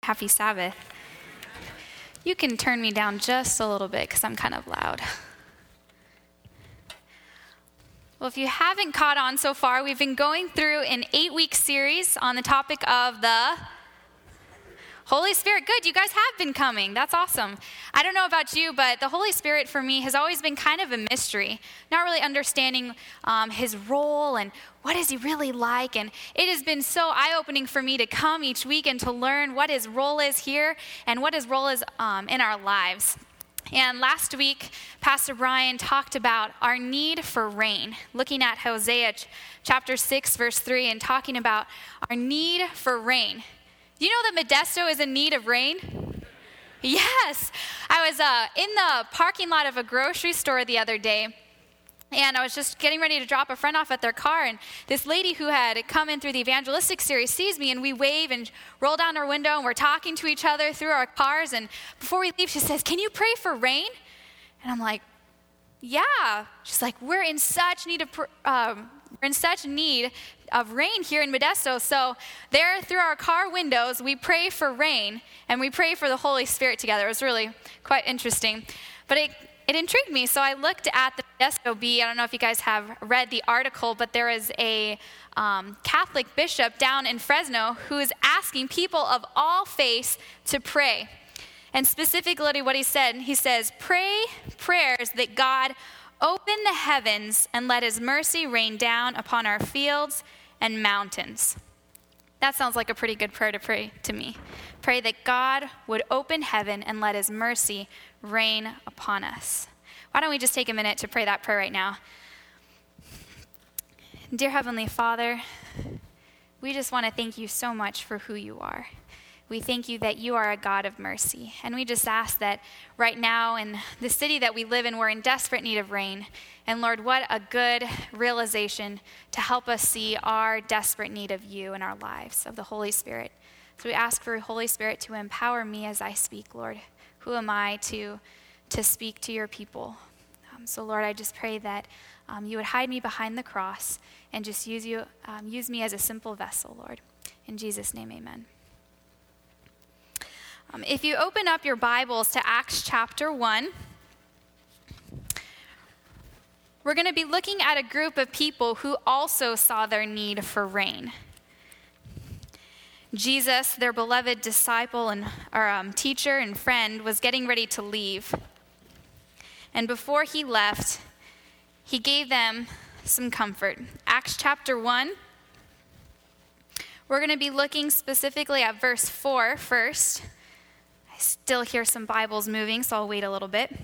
Happy Sabbath. You can turn me down just a little bit because I'm kind of loud. Well, if you haven't caught on so far, we've been going through an 8-week series on the topic of the Holy Spirit. Good, you guys have been coming. That's awesome. I don't know about you, but the Holy Spirit for me has always been kind of a mystery. Not really understanding his role and what is he really like. And it has been so eye-opening for me to come each week and to learn what his role is here and what his role is in our lives. And last week, Pastor Brian talked about our need for rain, looking at Hosea chapter 6, verse 3, and talking about our need for rain. Do you know that Modesto is in need of rain? Yes. I was in the parking lot of a grocery store the other day, and I was just getting ready to drop a friend off at their car, and this lady who had come in through the evangelistic series sees me, and we wave and roll down our window, and we're talking to each other through our cars, and before we leave, she says, "Can you pray for rain?" And I'm like, "Yeah." She's like, "We're in such need of rain here in Modesto." So there, through our car windows, we pray for rain, and we pray for the Holy Spirit together. It was really quite interesting. But it intrigued me, so I looked at the Modesto Bee. I don't know if you guys have read the article, but there is a Catholic bishop down in Fresno who is asking people of all faiths to pray. And specifically what he says, "Pray prayers that God open the heavens and let his mercy rain down upon our fields and mountains." That sounds like a pretty good prayer to pray to me. Pray that God would open heaven and let his mercy rain upon us. Why don't we just take a minute to pray that prayer right now? Dear Heavenly Father, we just want to thank you so much for who you are. We thank you that you are a God of mercy. And we just ask that right now in the city that we live in, we're in desperate need of rain. And Lord, what a good realization to help us see our desperate need of you in our lives, of the Holy Spirit. So we ask for Holy Spirit to empower me as I speak, Lord. Who am I to speak to your people? So Lord, I just pray that you would hide me behind the cross and just use me as a simple vessel, Lord. In Jesus' name, amen. If you open up your Bibles to Acts chapter 1, we're going to be looking at a group of people who also saw their need for rain. Jesus, their beloved disciple and teacher and friend, was getting ready to leave. And before he left, he gave them some comfort. Acts chapter 1, we're going to be looking specifically at verse 4 first. I still hear some Bibles moving, so I'll wait a little bit.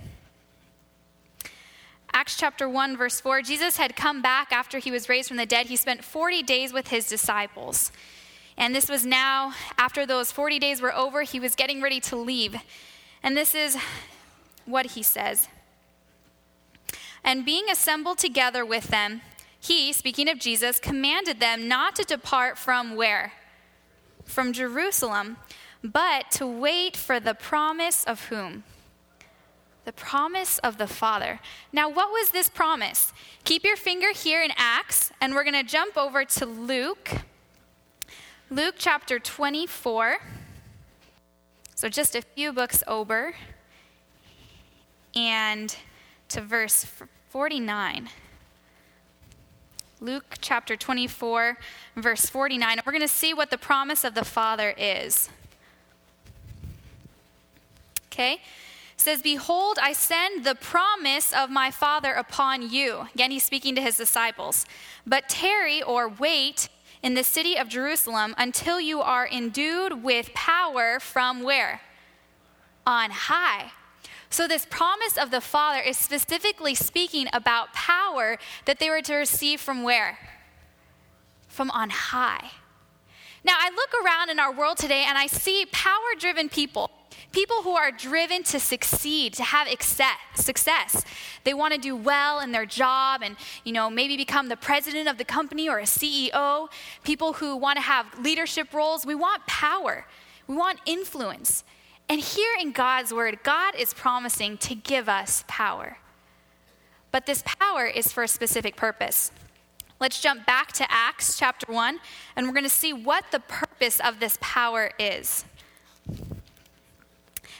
Acts chapter 1, verse 4, Jesus had come back after he was raised from the dead. He spent 40 days with his disciples. And this was now, after those 40 days were over, he was getting ready to leave. And this is what he says. "And being assembled together with them, he," speaking of Jesus, "commanded them not to depart from" where? "From Jerusalem, but to wait for the promise" of whom? The promise of the Father. Now, what was this promise? Keep your finger here in Acts, and we're going to jump over to Luke. Luke chapter 24. So just a few books over. And to verse 49. Luke chapter 24, verse 49. We're going to see what the promise of the Father is. Okay? It says, "Behold, I send the promise of my Father upon you." Again, he's speaking to his disciples. "But tarry," or wait, "in the city of Jerusalem until you are endued with power" from where? On high. So this promise of the Father is specifically speaking about power that they were to receive from where? From on high. Now, I look around in our world today and I see power-driven people. People who are driven to succeed, to have success. They want to do well in their job and, maybe become the president of the company or a CEO. People who want to have leadership roles. We want power. We want influence. And here in God's word, God is promising to give us power. But this power is for a specific purpose. Let's jump back to Acts chapter 1, and we're going to see what the purpose of this power is.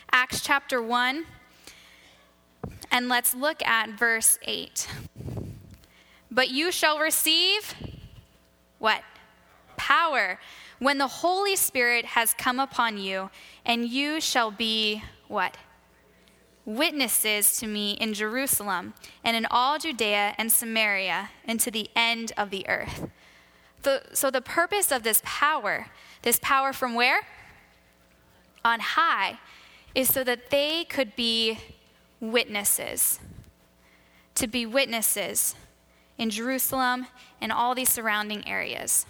Acts chapter 1, and let's look at verse 8. But you shall receive what? Power, when the Holy Spirit has come upon you, and you shall be what? Witnesses to me in Jerusalem and in all Judea and Samaria and to the end of the earth. So the purpose of this power from where? On high, is so that they could be witnesses. To be witnesses in Jerusalem and all these surrounding areas.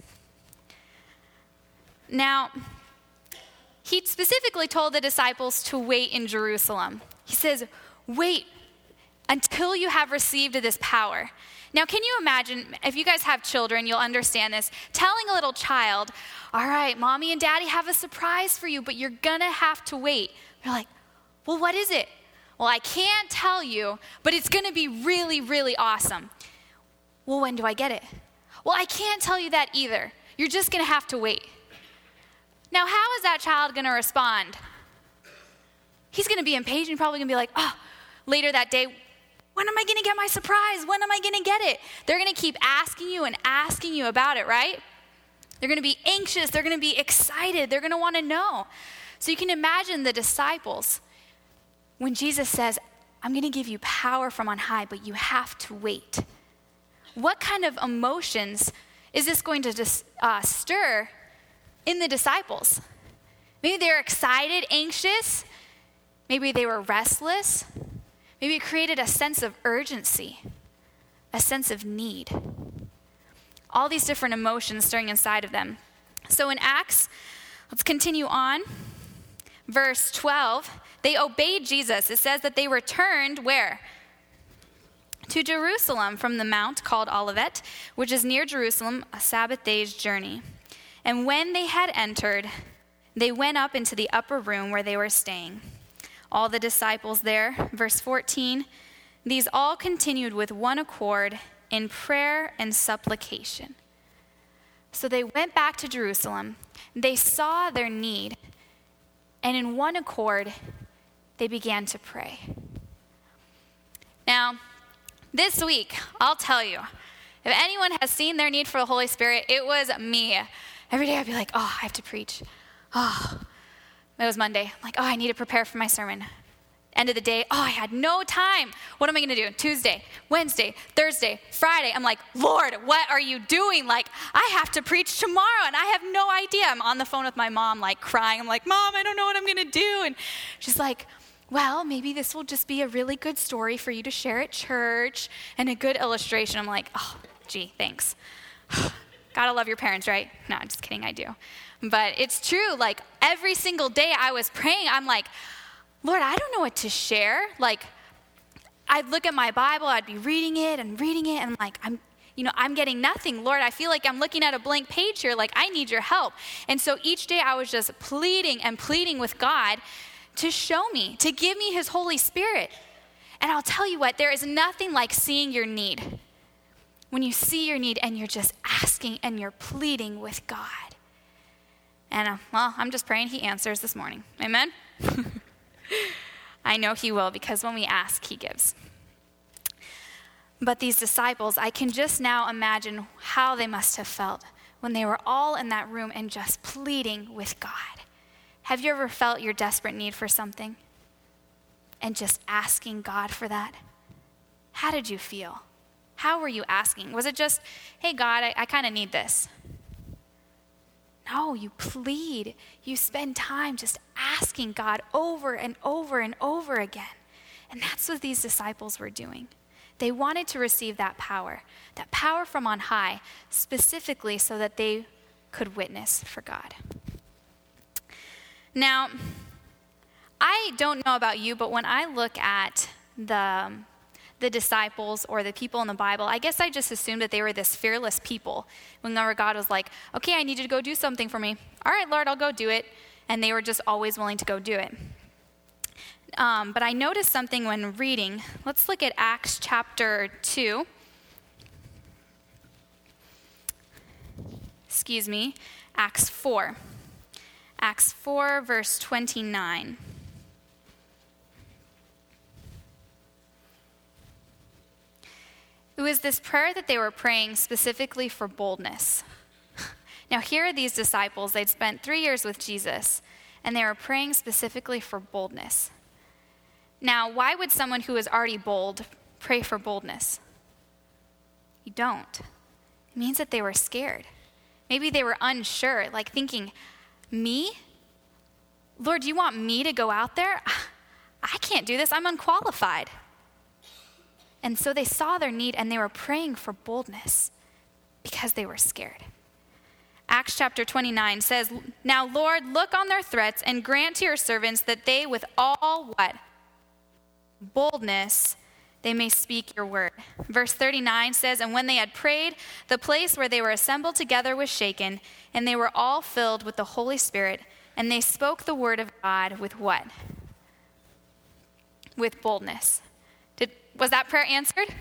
Now, he specifically told the disciples to wait in Jerusalem. He says, wait until you have received this power. Now, can you imagine, if you guys have children, you'll understand this, telling a little child, all right, mommy and daddy have a surprise for you, but you're gonna have to wait. They're like, well, what is it? Well, I can't tell you, but it's gonna be really, really awesome. Well, when do I get it? Well, I can't tell you that either. You're just gonna have to wait. Now, how is that child gonna respond? He's gonna be impatient, probably gonna be like, oh, later that day, when am I gonna get my surprise? When am I gonna get it? They're gonna keep asking you about it, right? They're gonna be anxious, they're gonna be excited, they're gonna wanna know. So you can imagine the disciples, when Jesus says, I'm gonna give you power from on high, but you have to wait. What kind of emotions is this going to stir in the disciples? Maybe they're excited, anxious. Maybe they were restless. Maybe it created a sense of urgency, a sense of need. All these different emotions stirring inside of them. So in Acts, let's continue on. Verse 12, they obeyed Jesus. It says that they returned where? To Jerusalem from the mount called Olivet, which is near Jerusalem, a Sabbath day's journey. And when they had entered, they went up into the upper room where they were staying. All the disciples there, verse 14, these all continued with one accord in prayer and supplication. So they went back to Jerusalem. They saw their need, and in one accord, they began to pray. Now, this week, I'll tell you, if anyone has seen their need for the Holy Spirit, it was me. Every day I'd be like, oh, I have to preach. Oh, it was Monday. I'm like, oh, I need to prepare for my sermon. End of the day, oh, I had no time. What am I going to do? Tuesday, Wednesday, Thursday, Friday. I'm like, Lord, what are you doing? Like, I have to preach tomorrow, and I have no idea. I'm on the phone with my mom, like crying. I'm like, Mom, I don't know what I'm going to do. And she's like, well, maybe this will just be a really good story for you to share at church and a good illustration. I'm like, oh, gee, thanks. Gotta love your parents, right? No, I'm just kidding, I do. But it's true, like every single day I was praying, I'm like, Lord, I don't know what to share. Like, I'd look at my Bible, I'd be reading it, and I'm like, I'm getting nothing. Lord, I feel like I'm looking at a blank page here, like I need your help. And so each day I was just pleading with God to show me, to give me his Holy Spirit. And I'll tell you what, there is nothing like seeing your need. When you see your need and you're just asking and you're pleading with God. And I'm just praying he answers this morning. Amen? I know he will, because when we ask, he gives. But these disciples, I can just now imagine how they must have felt when they were all in that room and just pleading with God. Have you ever felt your desperate need for something and just asking God for that? How did you feel? How were you asking? Was it just, hey, God, I kind of need this? No, you plead. You spend time just asking God over and over and over again. And that's what these disciples were doing. They wanted to receive that power from on high, specifically so that they could witness for God. Now, I don't know about you, but when I look at the disciples or the people in the Bible, I guess I just assumed that they were this fearless people. Whenever God was like, okay, I need you to go do something for me. All right, Lord, I'll go do it. And they were just always willing to go do it. But I noticed something when reading. Let's look at Acts chapter 2. Acts 4. Acts 4, verse 29. It was this prayer that they were praying specifically for boldness. Now, here are these disciples. They'd spent 3 years with Jesus, and they were praying specifically for boldness. Now, why would someone who is already bold pray for boldness? You don't. It means that they were scared. Maybe they were unsure, like thinking, me? Lord, do you want me to go out there? I can't do this. I'm unqualified. And so they saw their need and they were praying for boldness because they were scared. Acts chapter 29 says, "Now, Lord, look on their threats and grant to your servants that they with all what? Boldness, they may speak your word." Verse 39 says, "And when they had prayed, the place where they were assembled together was shaken, and they were all filled with the Holy Spirit, and they spoke the word of God with what? With boldness." Was that prayer answered?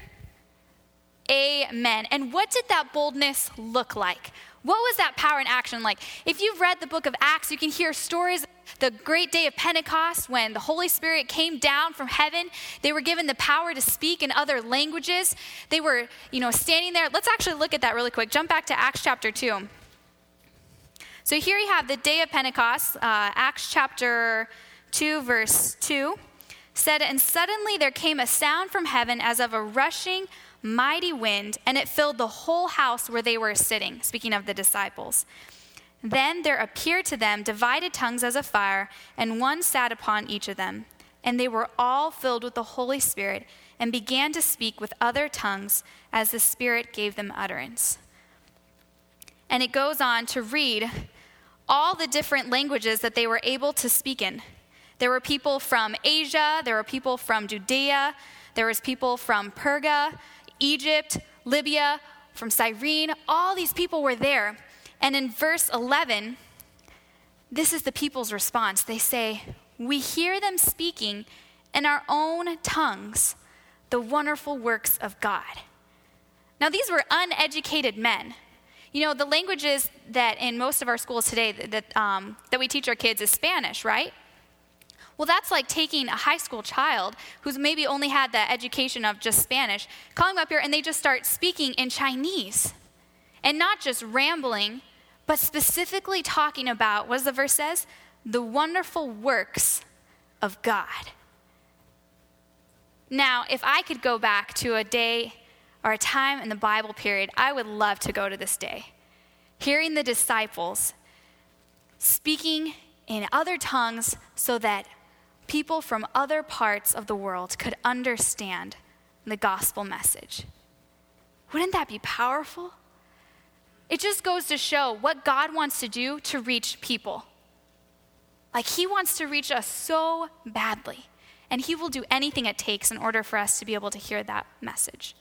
Amen. And what did that boldness look like? What was that power in action like? If you've read the book of Acts, you can hear stories of the great day of Pentecost when the Holy Spirit came down from heaven. They were given the power to speak in other languages. They were, standing there. Let's actually look at that really quick. Jump back to Acts chapter 2. So here you have the day of Pentecost, Acts chapter 2, verse 2. Said, "And suddenly there came a sound from heaven as of a rushing mighty wind, and it filled the whole house where they were sitting," speaking of the disciples. "Then there appeared to them divided tongues as of fire, and one sat upon each of them. And they were all filled with the Holy Spirit, and began to speak with other tongues as the Spirit gave them utterance." And it goes on to read all the different languages that they were able to speak in. There were people from Asia, there were people from Judea, there was people from Perga, Egypt, Libya, from Cyrene. All these people were there. And in verse 11, this is the people's response. They say, "We hear them speaking in our own tongues the wonderful works of God." Now, these were uneducated men. The languages that in most of our schools today that we teach our kids is Spanish, right? Well, that's like taking a high school child who's maybe only had the education of just Spanish, calling them up here and they just start speaking in Chinese. And not just rambling, but specifically talking about, what does the verse says? The wonderful works of God. Now, if I could go back to a day or a time in the Bible period, I would love to go to this day. Hearing the disciples speaking in other tongues so that people from other parts of the world could understand the gospel message. Wouldn't that be powerful? It just goes to show what God wants to do to reach people. Like, he wants to reach us so badly, and he will do anything it takes in order for us to be able to hear that message.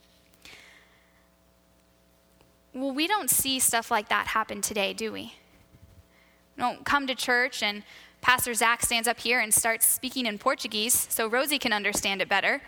Well, we don't see stuff like that happen today, do we? We don't come to church and Pastor Zach stands up here and starts speaking in Portuguese so Rosie can understand it better.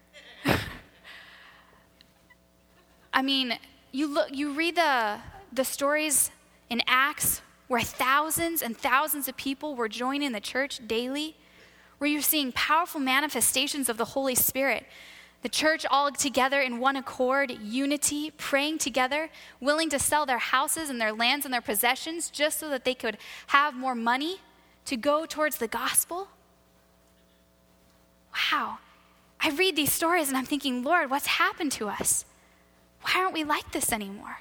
I mean, you read the stories in Acts where thousands and thousands of people were joining the church daily, where you're seeing powerful manifestations of the Holy Spirit. The church all together in one accord, unity, praying together, willing to sell their houses and their lands and their possessions just so that they could have more money to go towards the gospel. Wow. I read these stories and I'm thinking, Lord, what's happened to us? Why aren't we like this anymore?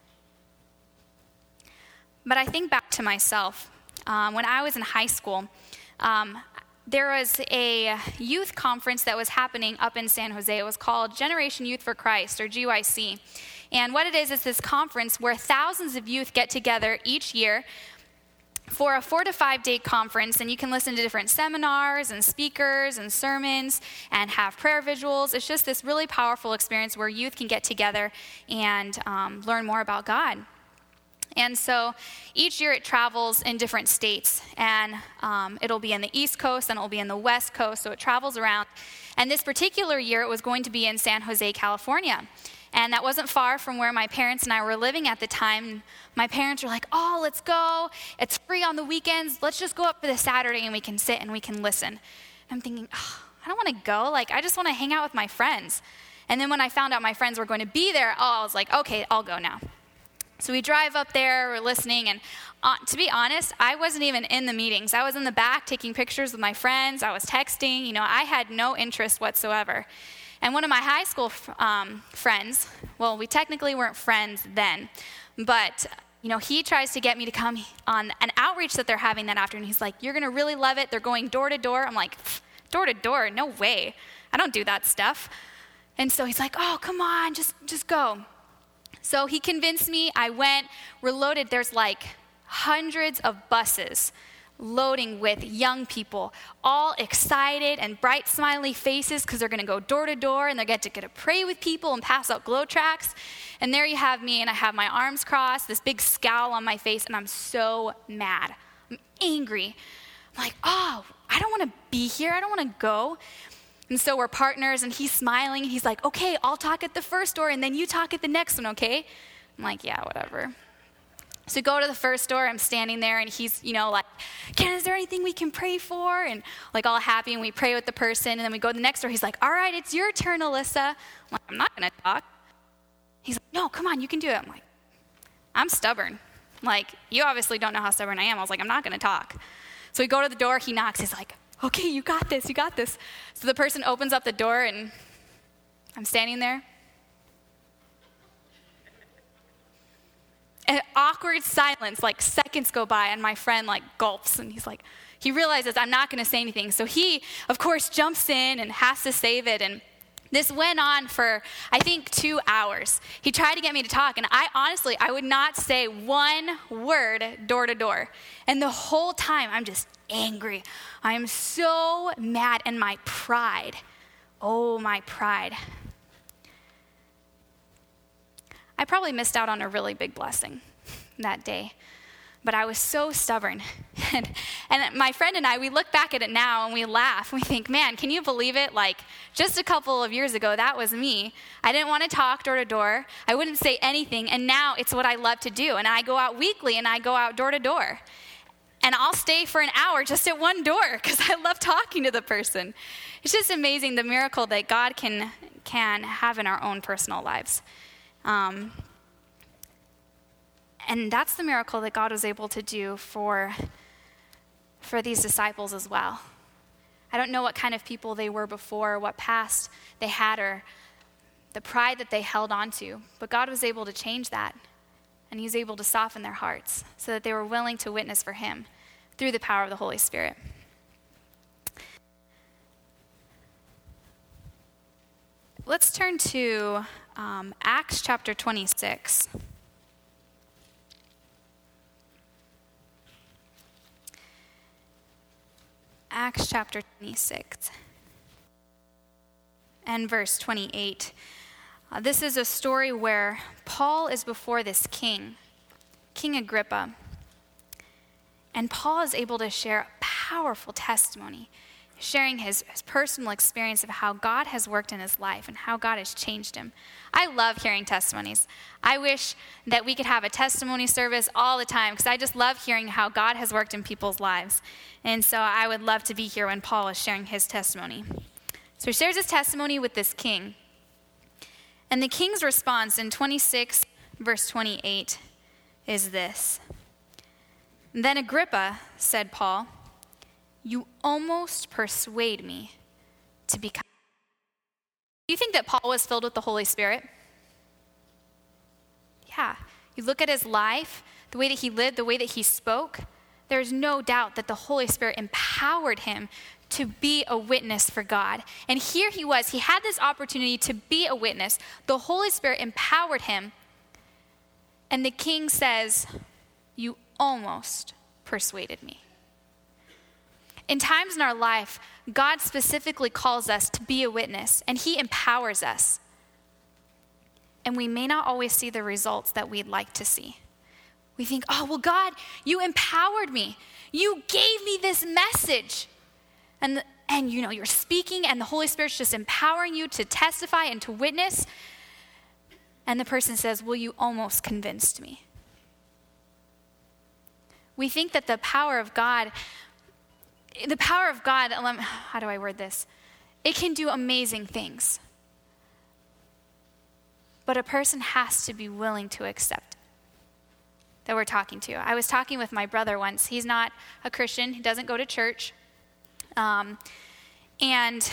But I think back to myself. When I was in high school, there was a youth conference that was happening up in San Jose. It was called Generation Youth for Christ, or GYC. And what it is this conference where thousands of youth get together each year for a 4 to 5 day conference, and you can listen to different seminars and speakers and sermons and have prayer visuals. It's just this really powerful experience where youth can get together and learn more about God. And so each year it travels in different states, and it'll be in the East Coast and it'll be in the West Coast, so it travels around. And this particular year it was going to be in San Jose, California. And that wasn't far from where my parents and I were living at the time. My parents were like, "Oh, let's go. It's free on the weekends. Let's just go up for the Saturday and we can sit and we can listen." I'm thinking, I don't want to go. I just want to hang out with my friends. And then when I found out my friends were going to be there, I was like, okay, I'll go now. So we drive up there, we're listening, and to be honest, I wasn't even in the meetings. I was in the back taking pictures with my friends. I was texting. I had no interest whatsoever. And one of my high school friends, well, we technically weren't friends then, but he tries to get me to come on an outreach that they're having that afternoon. He's like, you're going to really love it. They're going door to door. I'm like, door to door? No way. I don't do that stuff. And so he's like, oh, come on, just go. So he convinced me. I went. We're loaded. There's like hundreds of buses loading with young people, all excited and bright smiley faces because they're going to go door to door and they get to pray with people and pass out glow tracts. And there you have me, and I have my arms crossed, this big scowl on my face, and I'm so mad. I'm angry. I'm like, oh, I don't want to be here. I don't want to go. And so we're partners, and he's smiling, and he's like, okay, I'll talk at the first door, and then you talk at the next one, okay? I'm like, yeah, whatever. So we go to the first door, I'm standing there, and he's, like, Ken, is there anything we can pray for? And like all happy, and we pray with the person, and then we go to the next door. He's like, all right, it's your turn, Alyssa. I'm like, I'm not going to talk. He's like, no, come on, you can do it. I'm like, I'm stubborn. Like, you obviously don't know how stubborn I am. I was like, I'm not going to talk. So we go to the door, he knocks, he's like, okay, you got this. So the person opens up the door, and I'm standing there. An awkward silence, like seconds go by, and my friend like gulps, and he realizes I'm not going to say anything. So he, of course, jumps in and has to save it, and this went on for, I think, 2 hours. He tried to get me to talk, and I would not say one word door to door. And the whole time, I'm just angry. I am so mad, and my pride, my pride. I probably missed out on a really big blessing that day, but I was so stubborn. And my friend and I, we look back at it now and we laugh. We think, man, can you believe it? Like, just a couple of years ago, that was me. I didn't want to talk door to door. I wouldn't say anything, and now it's what I love to do. And I go out weekly, and I go out door to door. And I'll stay for an hour just at one door because I love talking to the person. It's just amazing the miracle that God can have in our own personal lives. And that's the miracle that God was able to do for these disciples as well. I don't know what kind of people they were before, what past they had, or the pride that they held on to, but God was able to change that, and he was able to soften their hearts so that they were willing to witness for him through the power of the Holy Spirit. Let's turn to Acts chapter 26. Acts chapter 26 and verse 28. This is a story where Paul is before this king, King Agrippa. And Paul is able to share a powerful testimony, sharing his personal experience of how God has worked in his life and how God has changed him. I love hearing testimonies. I wish that we could have a testimony service all the time because I just love hearing how God has worked in people's lives. And so I would love to be here when Paul is sharing his testimony. So he shares his testimony with this king. And the king's response in 26 verse 28 is this. Then Agrippa, said Paul, you almost persuade me to become. Do you think that Paul was filled with the Holy Spirit? Yeah. You look at his life, the way that he lived, the way that he spoke, there's no doubt that the Holy Spirit empowered him to be a witness for God. And here he was. He had this opportunity to be a witness. The Holy Spirit empowered him. And the king says, you almost persuaded me. In times in our life, God specifically calls us to be a witness, and he empowers us. And we may not always see the results that we'd like to see. We think, oh, well, God, you empowered me. You gave me this message. And you're speaking, and the Holy Spirit's just empowering you to testify and to witness. And the person says, well, you almost convinced me. We think that the power of God, how do I word this? It can do amazing things. but a person has to be willing to accept that we're talking to. I was talking with my brother once. He's not a Christian. He doesn't go to church. And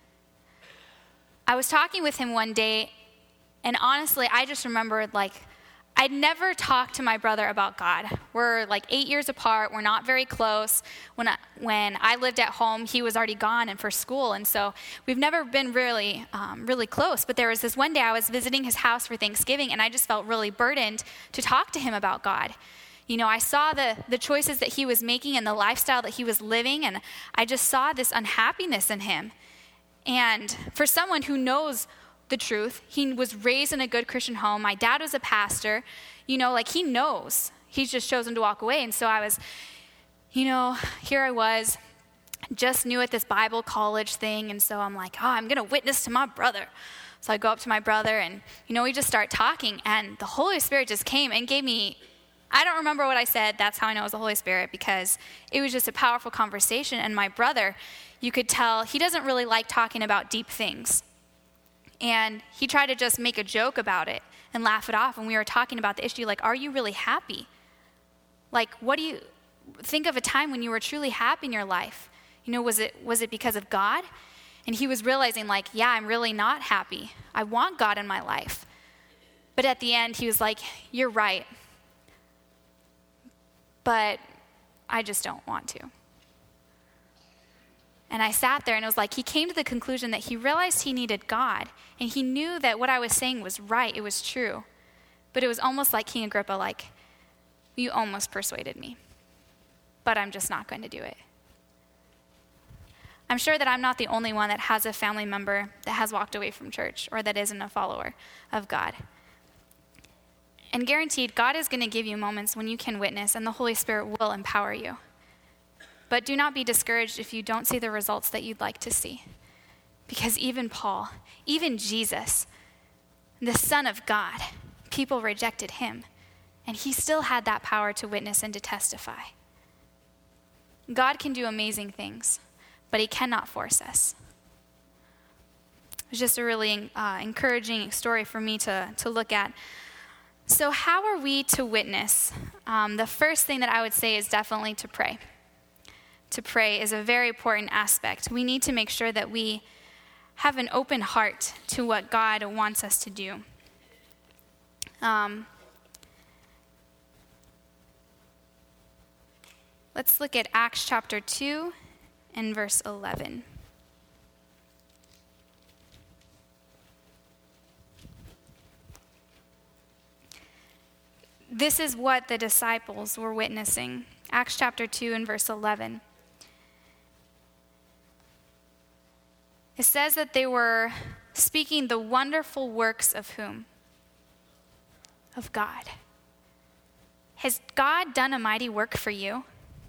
I was talking with him one day, and honestly, I just remembered, like, I'd never talked to my brother about God. We're like 8 years apart. We're not very close. When I lived at home, he was already gone and for school, and so we've never been really close. But there was this one day I was visiting his house for Thanksgiving, and I just felt really burdened to talk to him about God. You know, I saw the choices that he was making and the lifestyle that he was living, and I just saw this unhappiness in him. And for someone who knows the truth, he was raised in a good Christian home. My dad was a pastor. You know, like, he knows. He's just chosen to walk away. And so I was, you know, here I was, just new at this Bible college thing. And so I'm like, I'm going to witness to my brother. So I go up to my brother, and, you know, we just start talking. And the Holy Spirit just came and gave me, I don't remember what I said. That's how I know it was the Holy Spirit, because it was just a powerful conversation. And my brother, you could tell, he doesn't really like talking about deep things. And he tried to just make a joke about it and laugh it off. And we were talking about the issue, like, are you really happy? Like, what do you think of a time when you were truly happy in your life? You know, was it because of God? And he was realizing, like, yeah, I'm really not happy. I want God in my life. But at the end, he was like, you're right. But I just don't want to. And I sat there, and it was like he came to the conclusion that he realized he needed God, and he knew that what I was saying was right, it was true. But it was almost like King Agrippa, like, you almost persuaded me, but I'm just not going to do it. I'm sure that I'm not the only one that has a family member that has walked away from church or that isn't a follower of God. And guaranteed, God is going to give you moments when you can witness, and the Holy Spirit will empower you. But do not be discouraged if you don't see the results that you'd like to see. Because even Paul, even Jesus, the Son of God, people rejected him. And he still had that power to witness and to testify. God can do amazing things, but he cannot force us. It was just a really encouraging story for me to look at. So how are we to witness? The first thing that I would say is definitely to pray. To pray is a very important aspect. We need to make sure that we have an open heart to what God wants us to do. Let's look at Acts chapter 2 and verse 11. This is what the disciples were witnessing. Acts chapter 2 and verse 11. It says that they were speaking the wonderful works of whom? Of God. Has God done a mighty work for you?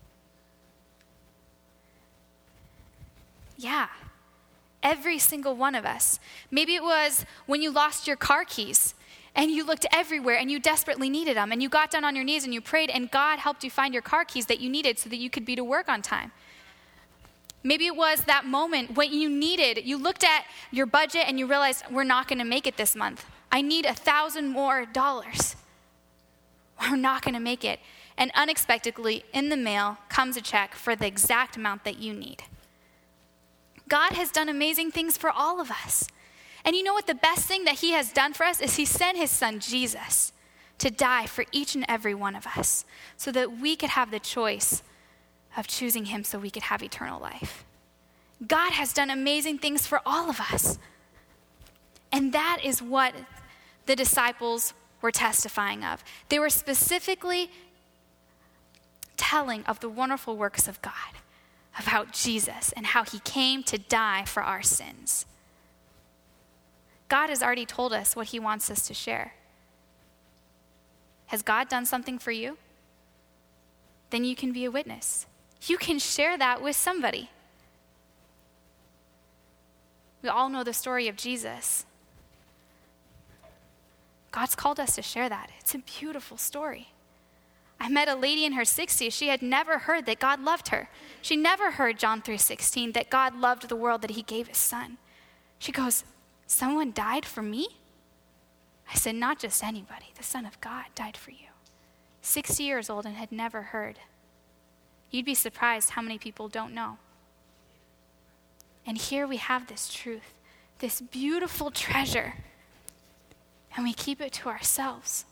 Yeah. Every single one of us. Maybe it was when you lost your car keys and you looked everywhere and you desperately needed them, and you got down on your knees and you prayed, and God helped you find your car keys that you needed so that you could be to work on time. Maybe it was that moment when you looked at your budget and you realized, we're not going to make it this month. I need $1,000 more. We're not going to make it. And unexpectedly, in the mail comes a check for the exact amount that you need. God has done amazing things for all of us. And you know what? The best thing that he has done for us is he sent his son, Jesus, to die for each and every one of us so that we could have the choice of choosing him so we could have eternal life. God has done amazing things for all of us. And that is what the disciples were testifying of. They were specifically telling of the wonderful works of God, about Jesus and how he came to die for our sins. God has already told us what he wants us to share. Has God done something for you? Then you can be a witness. You can share that with somebody. We all know the story of Jesus. God's called us to share that. It's a beautiful story. I met a lady in her 60s. She had never heard that God loved her. She never heard John 3:16, that God loved the world, that he gave his son. She goes, someone died for me? I said, not just anybody. The Son of God died for you. 60 years old and had never heard. You'd be surprised how many people don't know. And here we have this truth, this beautiful treasure, and we keep it to ourselves.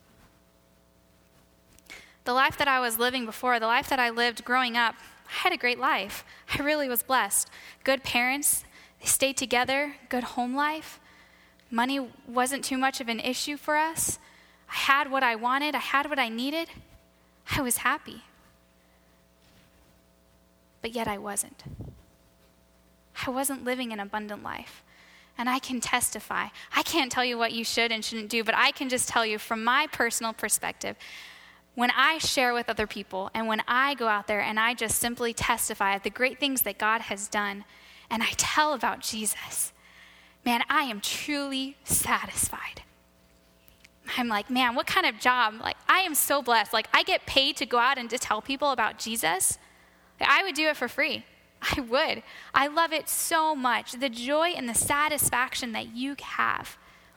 The life that I was living before, the life that I lived growing up, I had a great life. I really was blessed. Good parents, they stayed together, good home life. Money wasn't too much of an issue for us. I had what I wanted, I had what I needed. I was happy. But yet I wasn't. I wasn't living an abundant life. And I can testify. I can't tell you what you should and shouldn't do, but I can just tell you from my personal perspective, when I share with other people and when I go out there and I just simply testify of the great things that God has done and I tell about Jesus, man, I am truly satisfied. I'm like, man, what kind of job? Like, I am so blessed. Like, I get paid to go out and to tell people about Jesus. I would do it for free. I would. I love it so much. The joy and the satisfaction that you have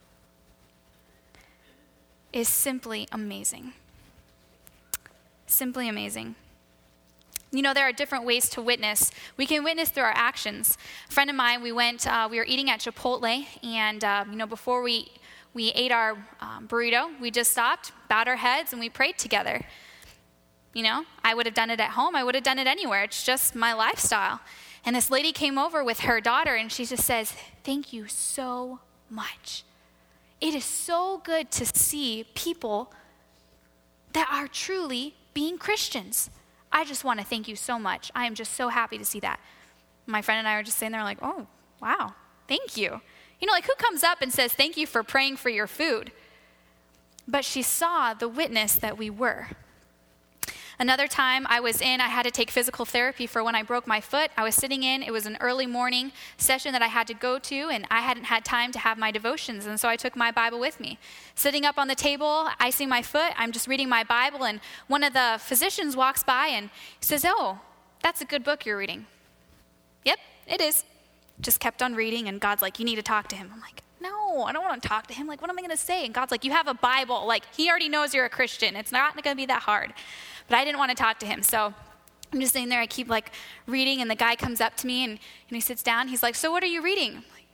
is simply amazing. Simply amazing. You know, there are different ways to witness. We can witness through our actions. A friend of mine, we were eating at Chipotle, and before we ate our burrito, we just stopped, bowed our heads, and we prayed together. You know, I would have done it at home. I would have done it anywhere. It's just my lifestyle. And this lady came over with her daughter, and she just says, thank you so much. It is so good to see people that are truly being Christians. I just want to thank you so much. I am just so happy to see that. My friend and I were just sitting there like, oh, wow, thank you. You know, like who comes up and says, thank you for praying for your food? But she saw the witness that we were. Another time I had to take physical therapy for when I broke my foot. I was sitting in, it was an early morning session that I had to go to, and I hadn't had time to have my devotions, and so I took my Bible with me. Sitting up on the table, icing my foot, I'm just reading my Bible, and one of the physicians walks by and says, oh, that's a good book you're reading. Yep, it is. Just kept on reading, and God's like, you need to talk to him. I'm like, no, I don't want to talk to him. Like, what am I going to say? And God's like, you have a Bible. Like, he already knows you're a Christian. It's not going to be that hard. But I didn't want to talk to him. So I'm just sitting there. I keep, like, reading, and the guy comes up to me, and he sits down. He's like, so what are you reading? I'm like,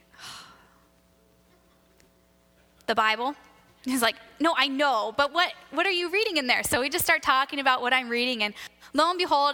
the Bible. He's like, no, I know, but what are you reading in there? So we just start talking about what I'm reading, and lo and behold,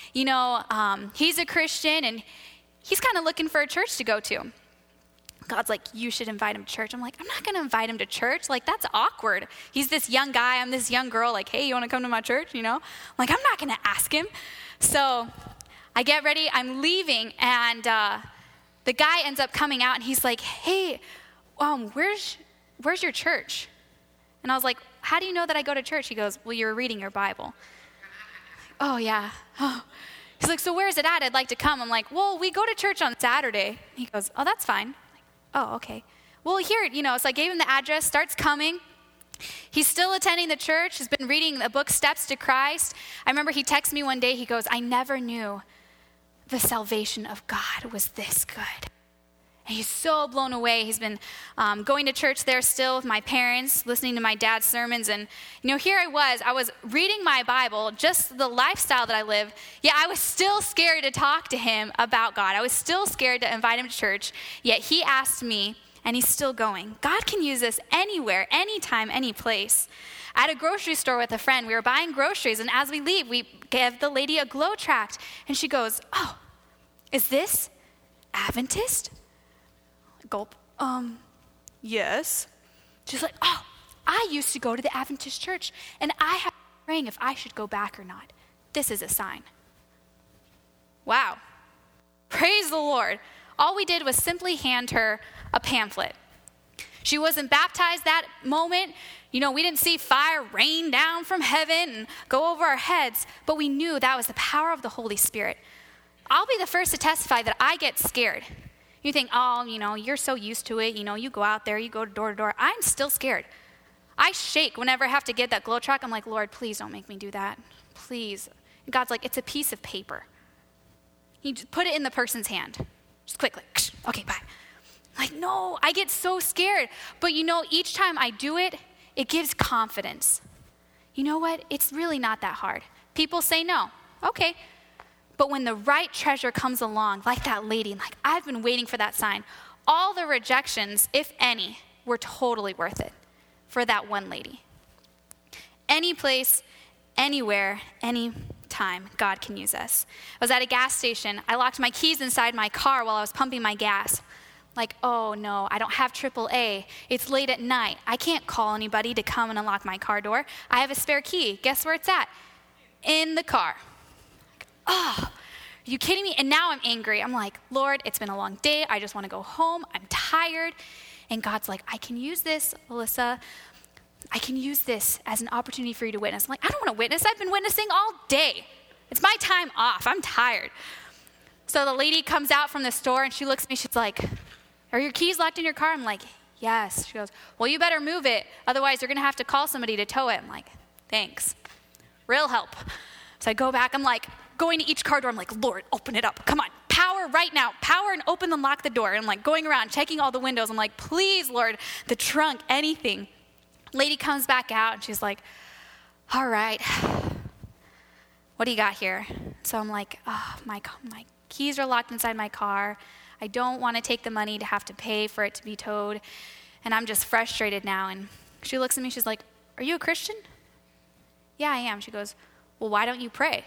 he's a Christian, and he's kind of looking for a church to go to. God's like, you should invite him to church. I'm like, I'm not going to invite him to church. Like, that's awkward. He's this young guy. I'm this young girl. Like, hey, you want to come to my church? You know? I'm like, I'm not going to ask him. So I get ready. I'm leaving. And the guy ends up coming out. And he's like, hey, where's your church? And I was like, how do you know that I go to church? He goes, well, you were reading your Bible. Oh, yeah. Oh. He's like, so where is it at? I'd like to come. I'm like, well, we go to church on Saturday. He goes, oh, that's fine. Oh, okay. Well, here, so I gave him the address, starts coming. He's still attending the church, has been reading the book Steps to Christ. I remember he texted me one day, he goes, I never knew the salvation of God was this good. And he's so blown away. He's been going to church there still with my parents, listening to my dad's sermons. And, here I was reading my Bible, just the lifestyle that I live. Yet I was still scared to talk to him about God. I was still scared to invite him to church. Yet he asked me, and he's still going. God can use us anywhere, anytime, any place. At a grocery store with a friend, we were buying groceries. And as we leave, we give the lady a glow tract. And she goes, oh, is this Adventist? Gulp. Yes. She's like, oh, I used to go to the Adventist church, and I have been praying if I should go back or not. This is a sign. Wow. Praise the Lord. All we did was simply hand her a pamphlet. She wasn't baptized that moment. We didn't see fire rain down from heaven and go over our heads, but we knew that was the power of the Holy Spirit. I'll be the first to testify that I get scared. You think, oh, you're so used to it. You go out there, you go door to door. I'm still scared. I shake whenever I have to get that glow track. I'm like, Lord, please don't make me do that. Please. And God's like, it's a piece of paper. You just put it in the person's hand. Just quickly. Okay, bye. Like, no, I get so scared. But each time I do it, it gives confidence. You know what? It's really not that hard. People say no. Okay. But when the right treasure comes along, like that lady, like I've been waiting for that sign, all the rejections, if any, were totally worth it for that one lady. Any place, anywhere, any time, God can use us. I was at a gas station. I locked my keys inside my car while I was pumping my gas. Like, oh no, I don't have AAA. It's late at night. I can't call anybody to come and unlock my car door. I have a spare key. Guess where it's at? In the car. Oh, are you kidding me? And now I'm angry. I'm like, Lord, it's been a long day. I just want to go home. I'm tired. And God's like, I can use this, Alyssa. I can use this as an opportunity for you to witness. I'm like, I don't want to witness. I've been witnessing all day. It's my time off. I'm tired. So the lady comes out from the store and she looks at me. She's like, are your keys locked in your car? I'm like, yes. She goes, well, you better move it. Otherwise, you're going to have to call somebody to tow it. I'm like, thanks. Real help. So I go back. I'm like, going to each car door. I'm like, Lord, open it up. Come on. Power right now. Power and open and lock the door. And I'm like going around, checking all the windows. I'm like, please, Lord, the trunk, anything. Lady comes back out and she's like, all right, what do you got here? So I'm like, oh, my keys are locked inside my car. I don't want to take the money to have to pay for it to be towed. And I'm just frustrated now. And she looks at me, she's like, are you a Christian? Yeah, I am. She goes, well, why don't you pray?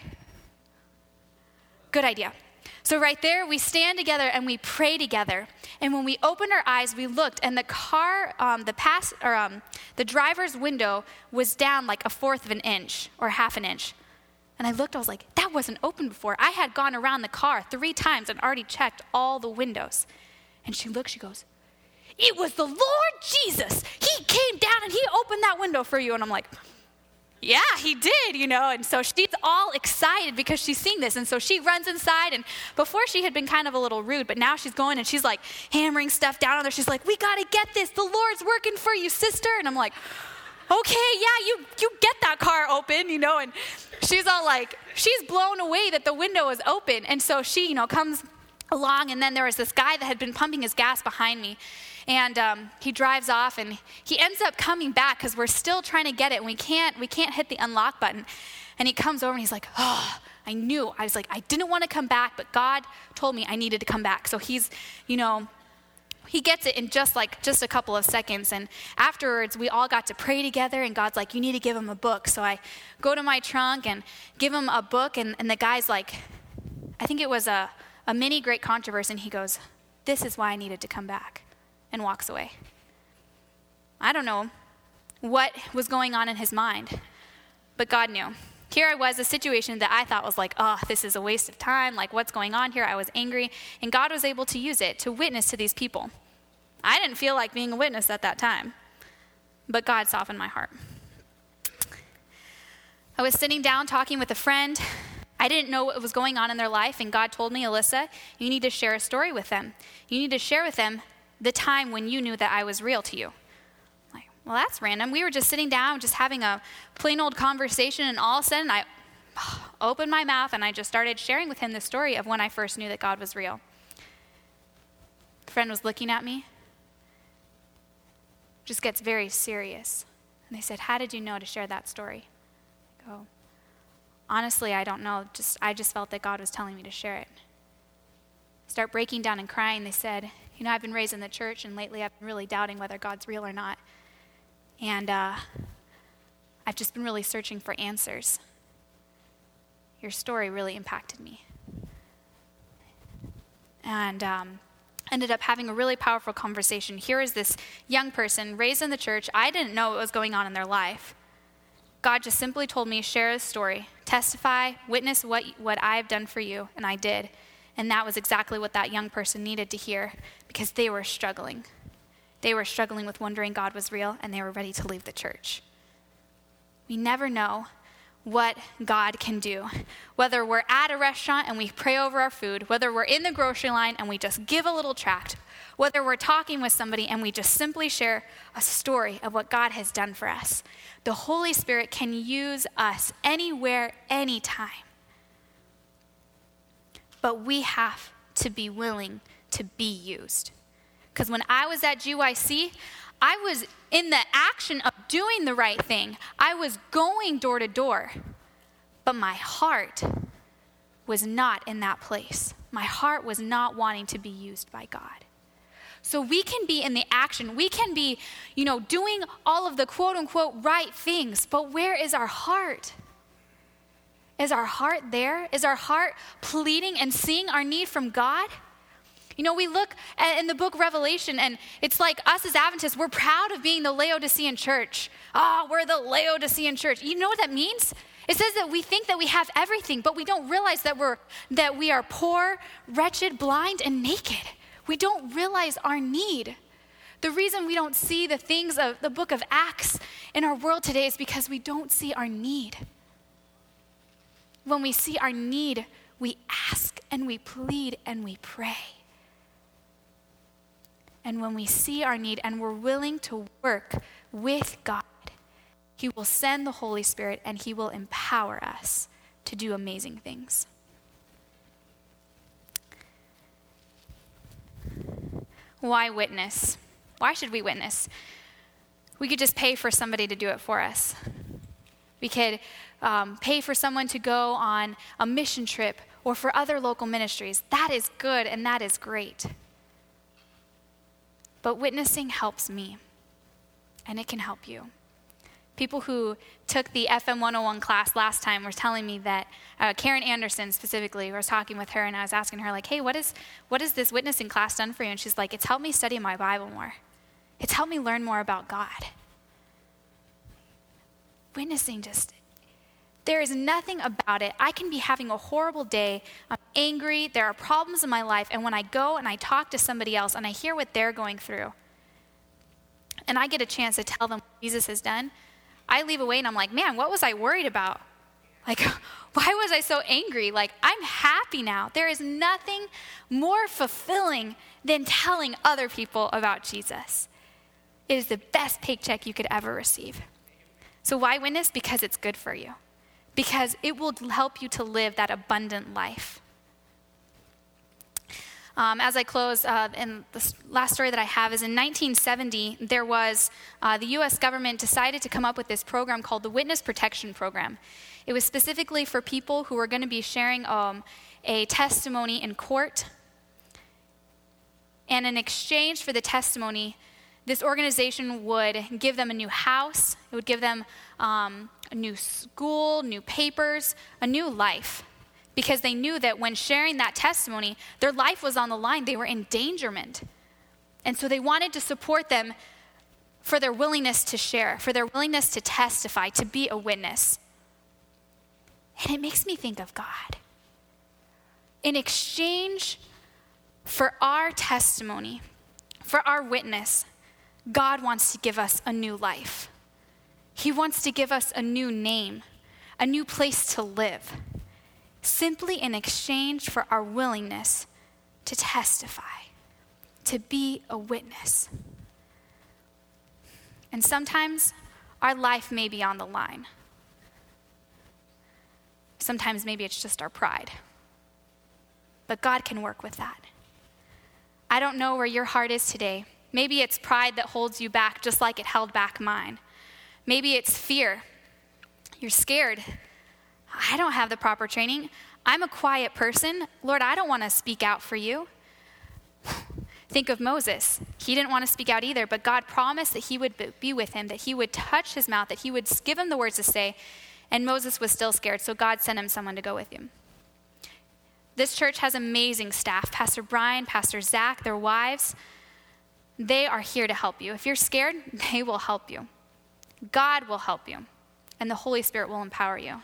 Good idea. So right there, we stand together and we pray together. And when we opened our eyes, we looked, and the car, the driver's window was down like 1/4 of an inch or 1/2 an inch. And I looked, I was like, that wasn't open before. I had gone around the car 3 times and already checked all the windows. And she looked, she goes, it was the Lord Jesus. He came down and he opened that window for you. And I'm like, yeah, he did, And so she's all excited because she's seeing this. And so she runs inside. And before she had been kind of a little rude, but now she's going and she's like hammering stuff down on there. She's like, we got to get this. The Lord's working for you, sister. And I'm like, okay, yeah, you get that car open, and she's all like, she's blown away that the window is open. And so she, comes along, and then there was this guy that had been pumping his gas behind me, and he drives off, and he ends up coming back because we're still trying to get it, and we can't hit the unlock button. And he comes over, and he's like, oh, I was like, I didn't want to come back, but God told me I needed to come back. So he's, he gets it in just a couple of seconds. And afterwards, we all got to pray together. And God's like, you need to give him a book. So I go to my trunk and give him a book. And the guy's like, I think it was a mini Great Controversy. And he goes, this is why I needed to come back. And walks away. I don't know what was going on in his mind. But God knew. Here I was, a situation that I thought was like, oh, this is a waste of time. Like, what's going on here? I was angry. And God was able to use it to witness to these people. I didn't feel like being a witness at that time. But God softened my heart. I was sitting down talking with a friend. I didn't know what was going on in their life. And God told me, Alyssa, you need to share a story with them. You need to share with them the time when you knew that I was real to you. Well, that's random. We were just sitting down, just having a plain old conversation, and all of a sudden I opened my mouth and I just started sharing with him the story of when I first knew that God was real. The friend was looking at me, just gets very serious. And they said, how did you know to share that story? I go, honestly, I don't know. I just felt that God was telling me to share it. Start breaking down and crying. They said, I've been raised in the church, and lately I've been really doubting whether God's real or not. And I've just been really searching for answers. Your story really impacted me. And ended up having a really powerful conversation. Here is this young person raised in the church. I didn't know what was going on in their life. God just simply told me, share a story, testify, witness what I've done for you, and I did. And that was exactly what that young person needed to hear, because they were struggling. They were struggling with wondering God was real, and they were ready to leave the church. We never know what God can do. Whether we're at a restaurant and we pray over our food, whether we're in the grocery line and we just give a little tract, whether we're talking with somebody and we just simply share a story of what God has done for us, the Holy Spirit can use us anywhere, anytime. But we have to be willing to be used. Because when I was at GYC, I was in the action of doing the right thing. I was going door to door. But my heart was not in that place. My heart was not wanting to be used by God. So we can be in the action. We can be, doing all of the quote unquote right things. But where is our heart? Is our heart there? Is our heart pleading and seeing our need from God? We look in the book of Revelation, and it's like us as Adventists, we're proud of being the Laodicean church. We're the Laodicean church. You know what that means? It says that we think that we have everything, but we don't realize that we are poor, wretched, blind, and naked. We don't realize our need. The reason we don't see the things of the book of Acts in our world today is because we don't see our need. When we see our need, we ask and we plead and we pray. And when we see our need and we're willing to work with God, He will send the Holy Spirit and He will empower us to do amazing things. Why witness? Why should we witness? We could just pay for somebody to do it for us. We could pay for someone to go on a mission trip or for other local ministries. That is good and that is great. But witnessing helps me, and it can help you. People who took the FM 101 class last time were telling me that, Karen Anderson specifically, I was talking with her and I was asking her, like, hey, what is this witnessing class done for you? And she's like, it's helped me study my Bible more. It's helped me learn more about God. Witnessing there is nothing about it. I can be having a horrible day. I'm angry. There are problems in my life. And when I go and I talk to somebody else and I hear what they're going through, and I get a chance to tell them what Jesus has done, I leave away and I'm like, man, what was I worried about? Like, why was I so angry? Like, I'm happy now. There is nothing more fulfilling than telling other people about Jesus. It is the best paycheck you could ever receive. So why witness? Because it's good for you. Because it will help you to live that abundant life. As I close, and the last story that I have is in 1970, there was, the U.S. government decided to come up with this program called the Witness Protection Program. It was specifically for people who were going to be sharing a testimony in court. And in exchange for the testimony, this organization would give them a new house. It would give them a new school, new papers, a new life. Because they knew that when sharing that testimony, their life was on the line. They were in endangerment. And so they wanted to support them for their willingness to share, for their willingness to testify, to be a witness. And it makes me think of God. In exchange for our testimony, for our witness, God wants to give us a new life. He wants to give us a new name, a new place to live, simply in exchange for our willingness to testify, to be a witness. And sometimes our life may be on the line. Sometimes maybe it's just our pride. But God can work with that. I don't know where your heart is today. Maybe it's pride that holds you back just like it held back mine. Maybe it's fear. You're scared. I don't have the proper training. I'm a quiet person. Lord, I don't want to speak out for you. Think of Moses. He didn't want to speak out either, but God promised that he would be with him, that he would touch his mouth, that he would give him the words to say, and Moses was still scared, so God sent him someone to go with him. This church has amazing staff. Pastor Brian, Pastor Zach, their wives, they are here to help you. If you're scared, they will help you. God will help you, and the Holy Spirit will empower you.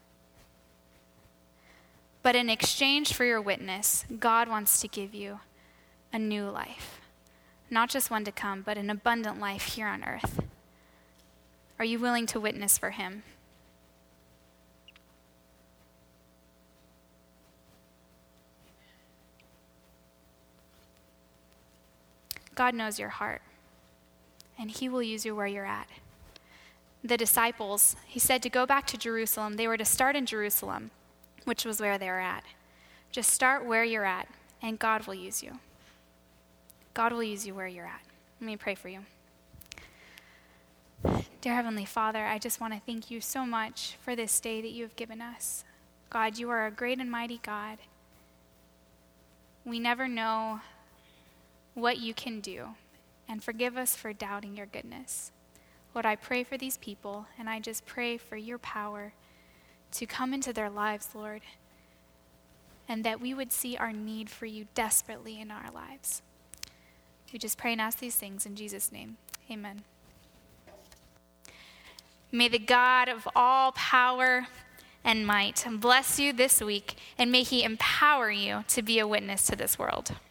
But in exchange for your witness, God wants to give you a new life. Not just one to come, but an abundant life here on earth. Are you willing to witness for him? God knows your heart, and he will use you where you're at. The disciples, he said to go back to Jerusalem. They were to start in Jerusalem, which was where they were at. Just start where you're at, and God will use you. God will use you where you're at. Let me pray for you. Dear Heavenly Father, I just want to thank you so much for this day that you have given us. God, you are a great and mighty God. We never know what you can do, and forgive us for doubting your goodness. Lord, I pray for these people, and I just pray for your power to come into their lives, Lord, and that we would see our need for you desperately in our lives. We just pray and ask these things in Jesus' name. Amen. May the God of all power and might bless you this week, and may he empower you to be a witness to this world.